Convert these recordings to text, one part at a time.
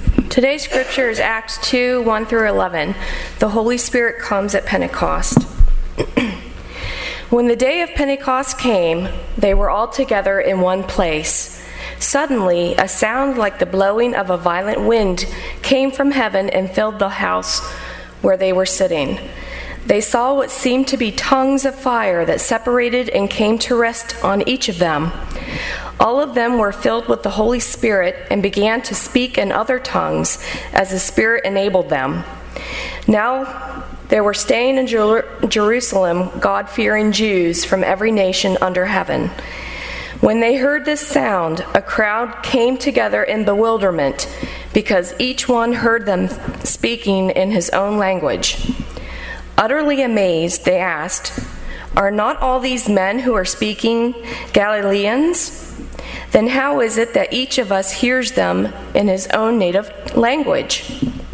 Today's scripture is Acts 2, 1 through 11. The Holy Spirit comes at Pentecost. When the day of Pentecost came, they were all together in one place. Suddenly, a sound like the blowing of a violent wind came from heaven and filled the house where they were sitting. They saw what seemed to be tongues of fire that separated and came to rest on each of them. All of them were filled with the Holy Spirit and began to speak in other tongues as the Spirit enabled them. Now there were staying in Jerusalem God-fearing Jews from every nation under heaven. When they heard this sound, a crowd came together in bewilderment, because each one heard them speaking in his own language. Utterly amazed, they asked, "Are not all these men who are speaking Galileans? Then how is it that each of us hears them in his own native language?"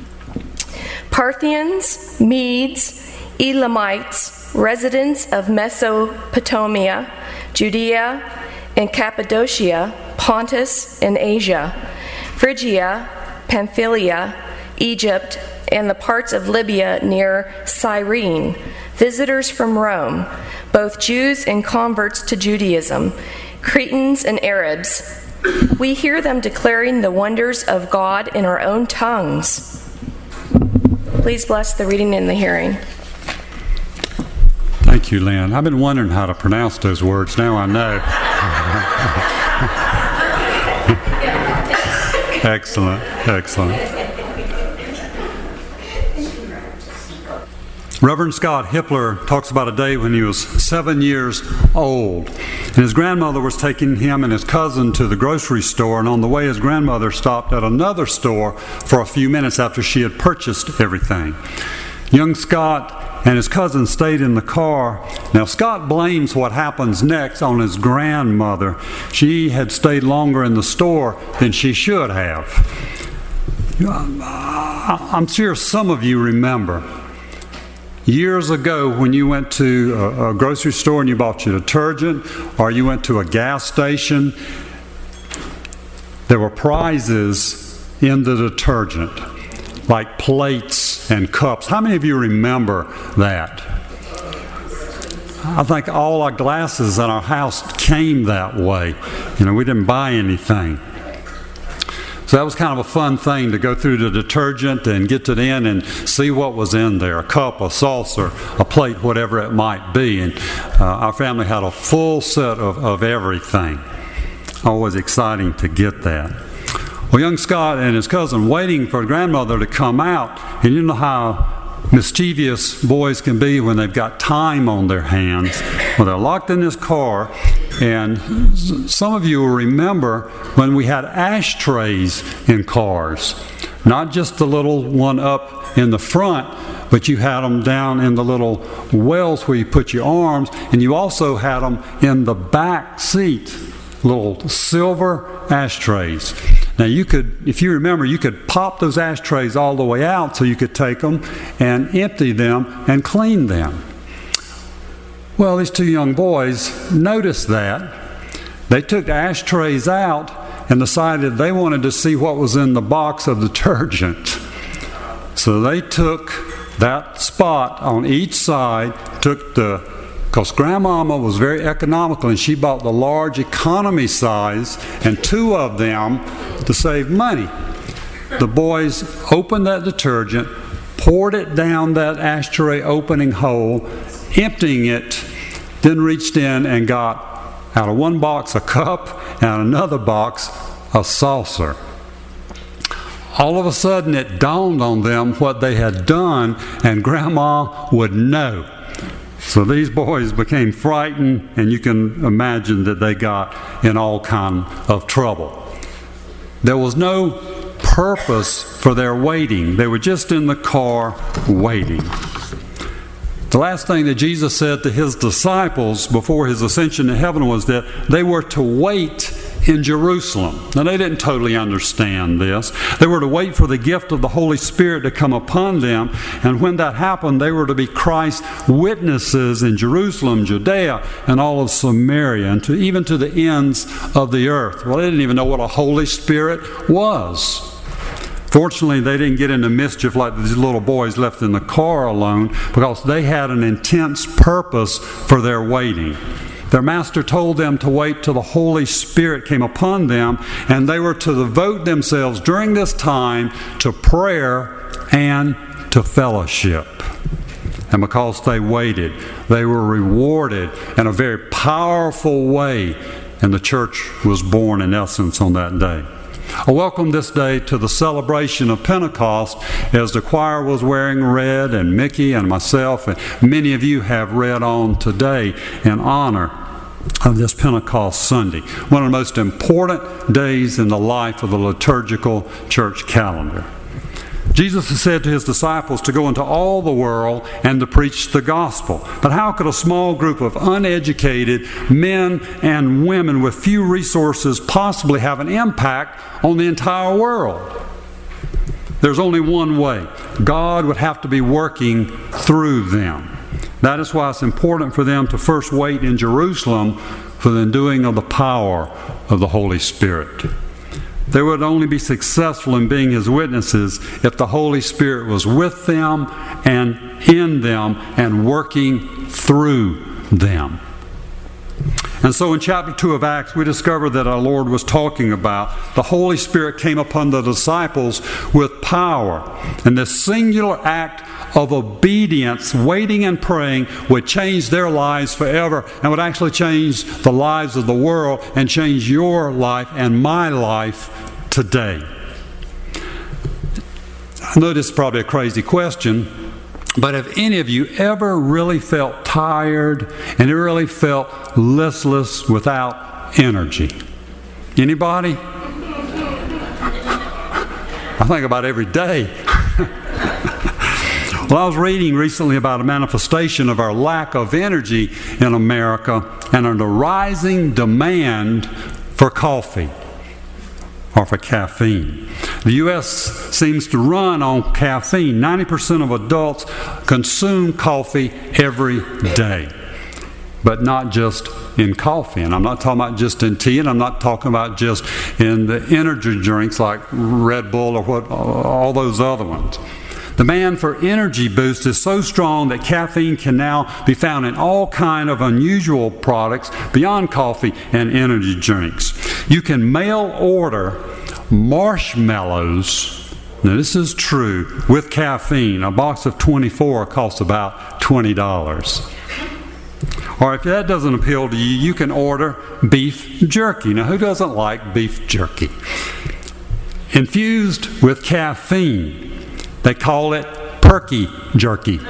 Parthians, Medes, Elamites, residents of Mesopotamia, Judea and Cappadocia, Pontus and Asia, Phrygia, Pamphylia, Egypt, and the parts of Libya near Cyrene, visitors from Rome, both Jews and converts to Judaism, Cretans and Arabs. We hear them declaring the wonders of God in our own tongues. Please bless the reading and the hearing. Thank you, Lynn. I've been wondering how to pronounce those words. Now I know. Excellent, excellent. Reverend Scott Hippler talks about a day when he was 7 years old, and his grandmother was taking him and his cousin to the grocery store, and on the way his grandmother stopped at another store for a few minutes after she had purchased everything. Young Scott and his cousin stayed in the car. Now Scott blames what happens next on his grandmother. She had stayed longer in the store than she should have. I'm sure some of you remember years ago when you went to a grocery store and you bought your detergent, or you went to a gas station, there were prizes in the detergent, like plates and cups. How many of you remember that? I think all our glasses in our house came that way. We didn't buy anything. So that was kind of a fun thing to go through the detergent and get to the end and see what was in there. A cup, a saucer, a plate, whatever it might be. And our family had a full set of everything. Always exciting to get that. Well, young Scott and his cousin waiting for grandmother to come out. And you know how mischievous boys can be when they've got time on their hands. Well, they're locked in this car. And some of you will remember when we had ashtrays in cars. Not just the little one up in the front, but you had them down in the little wells where you put your arms, and you also had them in the back seat, little silver ashtrays. Now you could, if you remember, you could pop those ashtrays all the way out so you could take them and empty them and clean them. Well, these two young boys noticed that. They took the ashtrays out and decided they wanted to see what was in the box of detergent. So they took that spot on each side, because Grandmama was very economical and she bought the large economy size and two of them to save money. The boys opened that detergent, poured it down that ashtray opening hole, emptying it, then reached in and got out of one box a cup and another box a saucer. All of a sudden it dawned on them what they had done, and Grandma would know. So these boys became frightened, and you can imagine that they got in all kind of trouble. There was no purpose for their waiting. They were just in the car waiting. The last thing that Jesus said to his disciples before his ascension to heaven was that they were to wait in Jerusalem. Now, they didn't totally understand this. They were to wait for the gift of the Holy Spirit to come upon them, and when that happened, they were to be Christ's witnesses in Jerusalem, Judea, and all of Samaria, and even to the ends of the earth. Well, they didn't even know what a Holy Spirit was. Fortunately, they didn't get into mischief like these little boys left in the car alone, because they had an intense purpose for their waiting. Their master told them to wait till the Holy Spirit came upon them, and they were to devote themselves during this time to prayer and to fellowship. And because they waited, they were rewarded in a very powerful way, and the church was born in essence on that day. I welcome this day to the celebration of Pentecost, as the choir was wearing red, and Mickey and myself and many of you have red on today in honor of this Pentecost Sunday, one of the most important days in the life of the liturgical church calendar. Jesus has said to his disciples to go into all the world and to preach the gospel. But how could a small group of uneducated men and women with few resources possibly have an impact on the entire world? There's only one way. God would have to be working through them. That is why it's important for them to first wait in Jerusalem for the enduing of the power of the Holy Spirit. They would only be successful in being his witnesses if the Holy Spirit was with them and in them and working through them. And so in chapter 2 of Acts, we discover that our Lord was talking about the Holy Spirit came upon the disciples with power. And this singular act of obedience, waiting and praying, would change their lives forever, and would actually change the lives of the world and change your life and my life today. I know this is probably a crazy question, but have any of you ever really felt tired and really felt listless without energy? Anybody? I think about every day. Well, I was reading recently about a manifestation of our lack of energy in America and a rising demand for coffee or for caffeine. The U.S. seems to run on caffeine. 90% of adults consume coffee every day, but not just in coffee. And I'm not talking about just in tea, and I'm not talking about just in the energy drinks like Red Bull or all those other ones. Demand for energy boost is so strong that caffeine can now be found in all kinds of unusual products beyond coffee and energy drinks. You can mail order marshmallows, now this is true, with caffeine. A box of 24 costs about $20. Or if that doesn't appeal to you, you can order beef jerky. Now, who doesn't like beef jerky? Infused with caffeine. They call it perky jerky.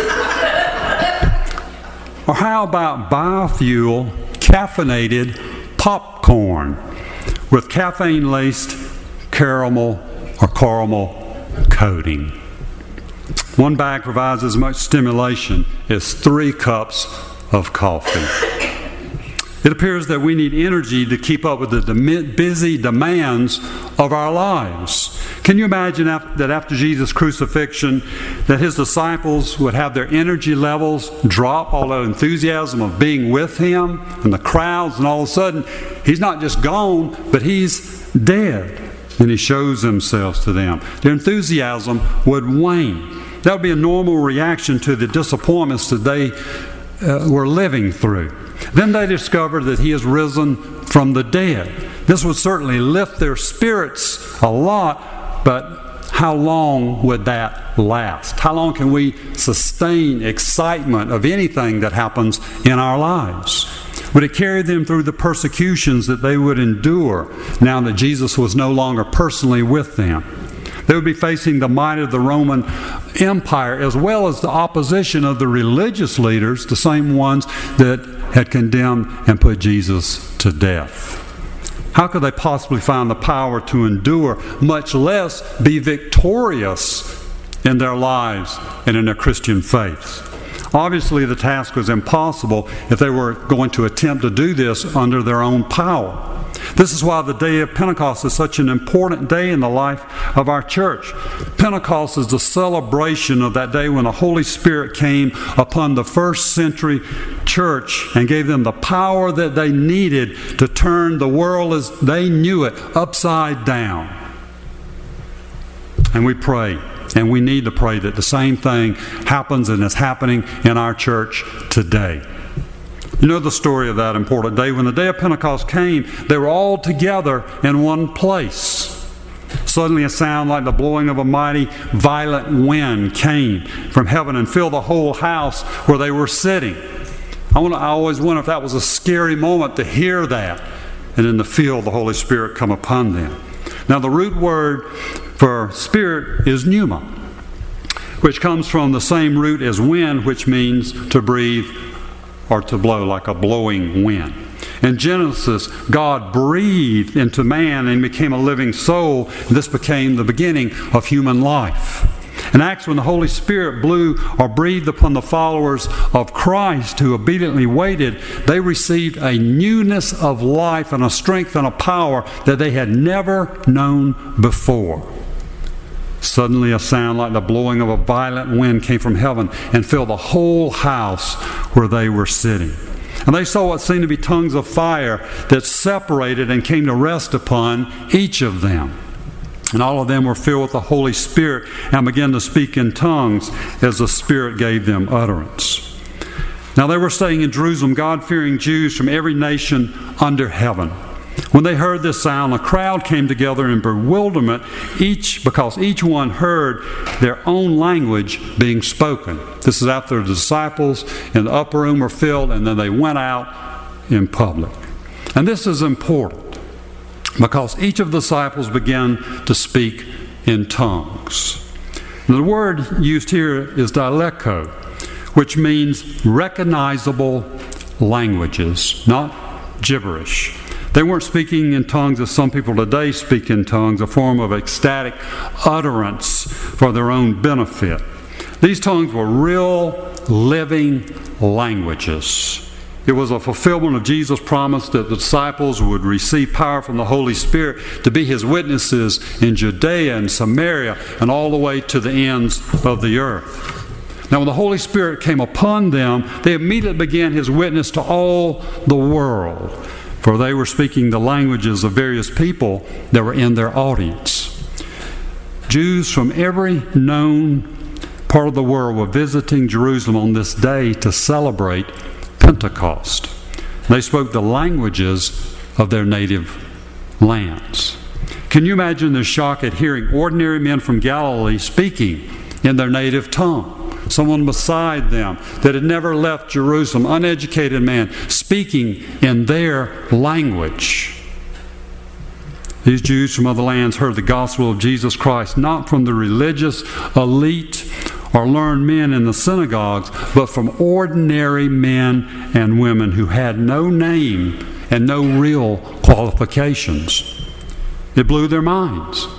Or how about biofuel caffeinated popcorn with caffeine-laced caramel or caramel coating? One bag provides as much stimulation as 3 cups of coffee. It appears that we need energy to keep up with the busy demands of our lives. Can you imagine that after Jesus' crucifixion, that his disciples would have their energy levels drop, all the enthusiasm of being with him and the crowds, and all of a sudden, he's not just gone, but he's dead. And he shows himself to them. Their enthusiasm would wane. That would be a normal reaction to the disappointments that they were living through. Then they discovered that he has risen from the dead. This would certainly lift their spirits a lot, but how long would that last? How long can we sustain excitement of anything that happens in our lives? Would it carry them through the persecutions that they would endure now that Jesus was no longer personally with them? They would be facing the might of the Roman Empire, as well as the opposition of the religious leaders, the same ones that had condemned and put Jesus to death. How could they possibly find the power to endure, much less be victorious in their lives and in their Christian faith? Obviously, the task was impossible if they were going to attempt to do this under their own power. This is why the day of Pentecost is such an important day in the life of our church. Pentecost is the celebration of that day when the Holy Spirit came upon the first century church and gave them the power that they needed to turn the world as they knew it upside down. And we pray, and we need to pray that the same thing happens and is happening in our church today. You know the story of that important day. When the day of Pentecost came, they were all together in one place. Suddenly a sound like the blowing of a mighty, violent wind came from heaven and filled the whole house where they were sitting. I always wonder if that was a scary moment to hear that, and then to feel the Holy Spirit come upon them. Now the root word for spirit is pneuma, which comes from the same root as wind, which means to breathe or to blow, like a blowing wind. In Genesis, God breathed into man and became a living soul. This became the beginning of human life. In Acts, when the Holy Spirit blew or breathed upon the followers of Christ who obediently waited, they received a newness of life and a strength and a power that they had never known before. Suddenly a sound like the blowing of a violent wind came from heaven and filled the whole house where they were sitting. And they saw what seemed to be tongues of fire that separated and came to rest upon each of them. And all of them were filled with the Holy Spirit and began to speak in tongues as the Spirit gave them utterance. Now they were staying in Jerusalem, God-fearing Jews from every nation under heaven. When they heard this sound, a crowd came together in bewilderment, because each one heard their own language being spoken. This is after the disciples in the upper room were filled, and then they went out in public. And this is important, because each of the disciples began to speak in tongues. The word used here is dialeko, which means recognizable languages, not gibberish. They weren't speaking in tongues as some people today speak in tongues, a form of ecstatic utterance for their own benefit. These tongues were real, living languages. It was a fulfillment of Jesus' promise that the disciples would receive power from the Holy Spirit to be His witnesses in Judea and Samaria and all the way to the ends of the earth. Now when the Holy Spirit came upon them, they immediately began His witness to all the world, for they were speaking the languages of various people that were in their audience. Jews from every known part of the world were visiting Jerusalem on this day to celebrate Pentecost. They spoke the languages of their native lands. Can you imagine the shock at hearing ordinary men from Galilee speaking in their native tongue? Someone beside them that had never left Jerusalem, uneducated man, speaking in their language. These Jews from other lands heard the gospel of Jesus Christ, not from the religious elite or learned men in the synagogues, but from ordinary men and women who had no name and no real qualifications. It blew their minds.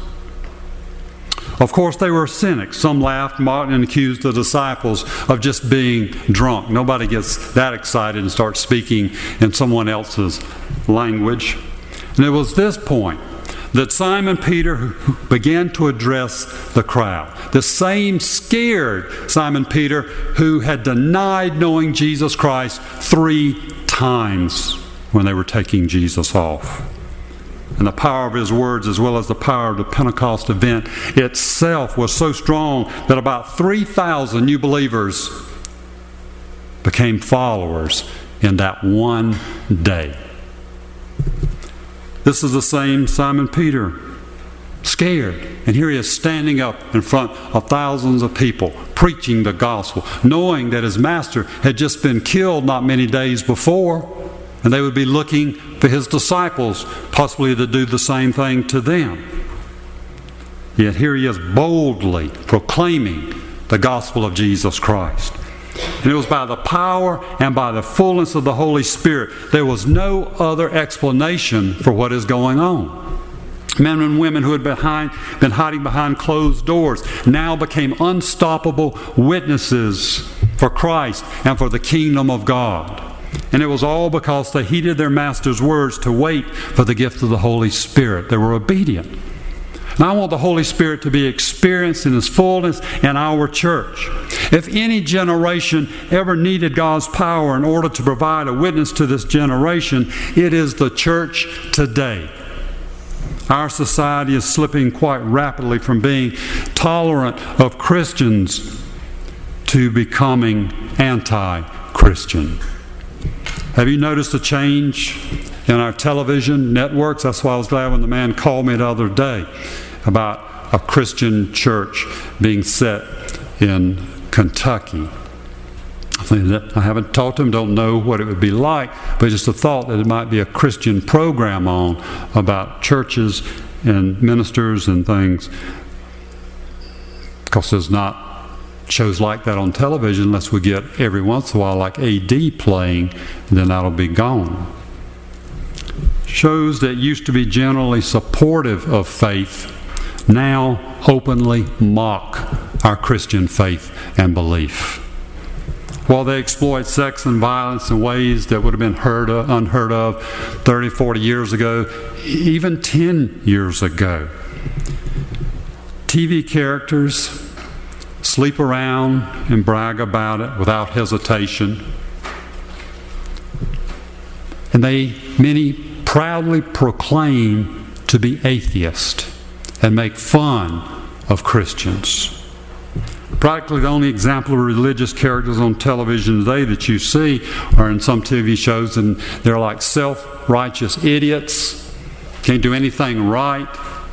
Of course, they were cynics. Some laughed, mocked, and accused the disciples of just being drunk. Nobody gets that excited and starts speaking in someone else's language. And it was this point that Simon Peter began to address the crowd. The same scared Simon Peter who had denied knowing Jesus Christ 3 times when they were taking Jesus off. And the power of his words, as well as the power of the Pentecost event itself, was so strong that about 3,000 new believers became followers in that one day. This is the same Simon Peter, scared. And here he is standing up in front of thousands of people, preaching the gospel, knowing that his master had just been killed not many days before. And they would be looking for his disciples, possibly to do the same thing to them. Yet here he is boldly proclaiming the gospel of Jesus Christ. And it was by the power and by the fullness of the Holy Spirit. There was no other explanation for what is going on. Men and women who had been hiding behind closed doors now became unstoppable witnesses for Christ and for the kingdom of God. And it was all because they heeded their master's words to wait for the gift of the Holy Spirit. They were obedient. And I want the Holy Spirit to be experienced in His fullness in our church. If any generation ever needed God's power in order to provide a witness to this generation, it is the church today. Our society is slipping quite rapidly from being tolerant of Christians to becoming anti-Christian. Have you noticed a change in our television networks? That's why I was glad when the man called me the other day about a Christian church being set in Kentucky. I haven't talked to him, don't know what it would be like, but just a thought that it might be a Christian program on about churches and ministers and things. Because there's not shows like that on television unless we get every once in a while like AD playing, and then that'll be gone. Shows that used to be generally supportive of faith now openly mock our Christian faith and belief. While they exploit sex and violence in ways that would have been unheard of 30, 40 years ago, even 10 years ago. TV characters sleep around and brag about it without hesitation. And many proudly proclaim to be atheist and make fun of Christians. Practically the only example of religious characters on television today that you see are in some TV shows, and they're like self-righteous idiots, can't do anything right.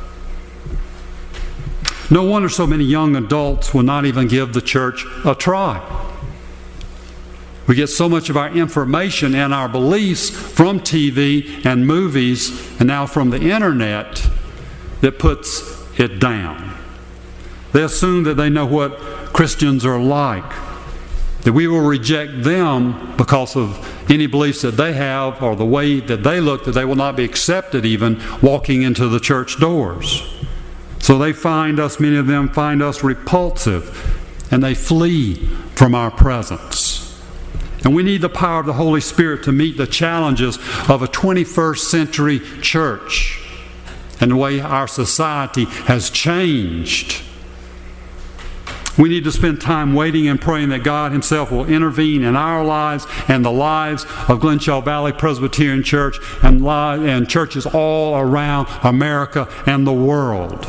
No wonder so many young adults will not even give the church a try. We get so much of our information and our beliefs from TV and movies, and now from the internet, that puts it down. They assume that they know what Christians are like, that we will reject them because of any beliefs that they have or the way that they look, that they will not be accepted even walking into the church doors. So they many of them find us repulsive, and they flee from our presence. And we need the power of the Holy Spirit to meet the challenges of a 21st century church and the way our society has changed. We need to spend time waiting and praying that God Himself will intervene in our lives and the lives of Glenshaw Valley Presbyterian Church and churches all around America and the world.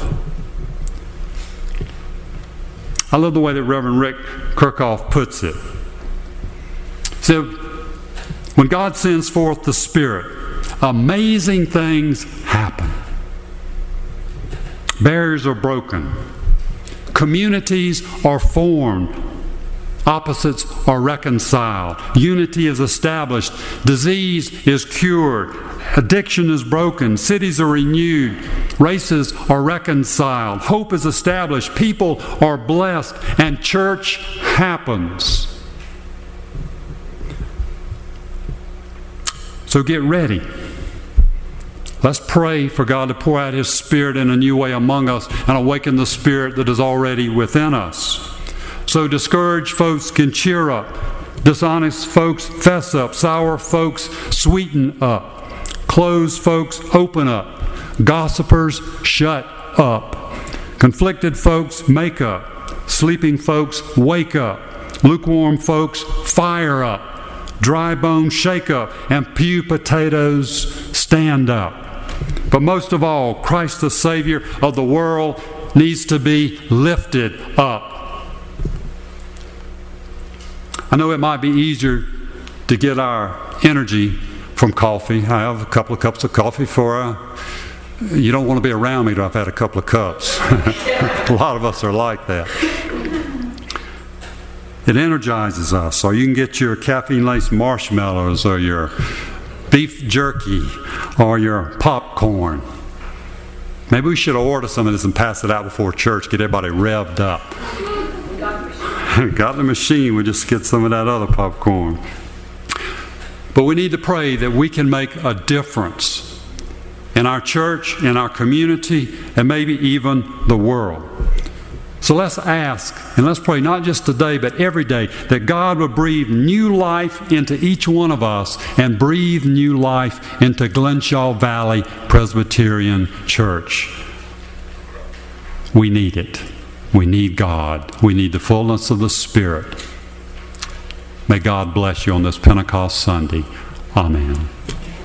I love the way that Reverend Rick Kirchhoff puts it. He said, when God sends forth the Spirit, amazing things happen. Barriers are broken. Communities are formed. Opposites are reconciled. Unity is established. Disease is cured. Addiction is broken. Cities are renewed. Races are reconciled. Hope is established. People are blessed. And church happens. So get ready. Let's pray for God to pour out His Spirit in a new way among us and awaken the Spirit that is already within us. So discouraged folks can cheer up. Dishonest folks fess up. Sour folks sweeten up. Closed folks open up. Gossipers shut up. Conflicted folks make up. Sleeping folks wake up. Lukewarm folks fire up. Dry bones shake up. And pew potatoes stand up. But most of all, Christ the Savior of the world needs to be lifted up. I know it might be easier to get our energy from coffee. I have a couple of cups of coffee you don't want to be around me till I've had a couple of cups. A lot of us are like that. It energizes us. Or you can get your caffeine-laced marshmallows or your beef jerky or your popcorn. Maybe we should order some of this and pass it out before church, get everybody revved up. Got the machine, we just get some of that other popcorn. But we need to pray that we can make a difference in our church, in our community, and maybe even the world. So let's ask and let's pray, not just today, but every day, that God would breathe new life into each one of us and breathe new life into Glenshaw Valley Presbyterian Church. We need it. We need God. We need the fullness of the Spirit. May God bless you on this Pentecost Sunday. Amen.